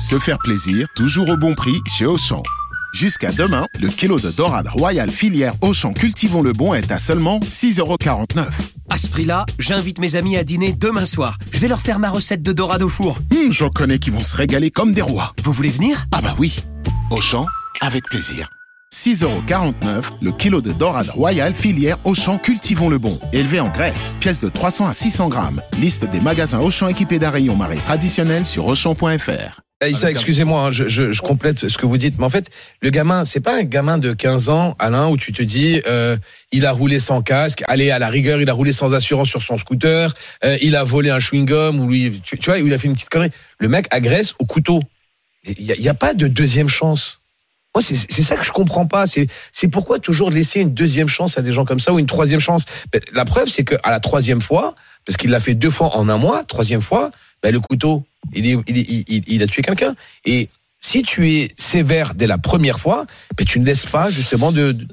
Se faire plaisir, toujours au bon prix chez Auchan. Jusqu'à demain, le kilo de dorade royale filière Auchan Cultivons le Bon est à seulement 6,49€. À ce prix-là, j'invite mes amis à dîner demain soir. Je vais leur faire ma recette de dorade au four. J'en connais qui vont se régaler comme des rois. Vous voulez venir ? Ah bah oui. Auchan, avec plaisir. 6,49€ le kilo de dorade royale filière Auchan Cultivons le Bon. Élevé en Grèce, pièce de 300 à 600 grammes. Liste des magasins Auchan équipés d'un rayon marée traditionnel sur Auchan.fr. Issa, excusez-moi, je complète ce que vous dites, mais en fait, le gamin, c'est pas un gamin de 15 ans, Alain, où tu te dis, il a roulé sans casque, allez, à la rigueur, il a roulé sans assurance sur son scooter, il a volé un chewing-gum, ou lui, tu vois, il a fait une petite connerie. Le mec agresse au couteau. Il y a pas de deuxième chance. Moi, c'est ça que je comprends pas. C'est pourquoi toujours laisser une deuxième chance à des gens comme ça ou une troisième chance. La preuve, c'est que à la troisième fois, parce qu'il l'a fait 2 fois en un mois, troisième fois, le couteau, il a tué quelqu'un. Et si tu es sévère dès la première fois, tu ne laisses pas justement de